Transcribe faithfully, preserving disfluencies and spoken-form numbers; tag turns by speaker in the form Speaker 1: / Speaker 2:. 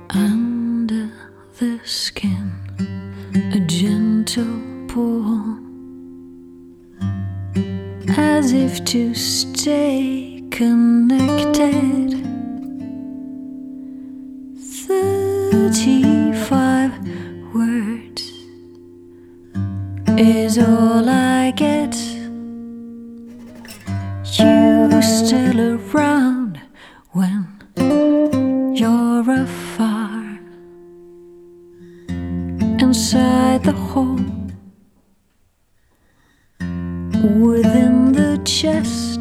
Speaker 1: Under the skin, a gentle pull, as if to stay connected. Thirty-five words is all I get. You still around when you're afar, inside the hole, within the chest.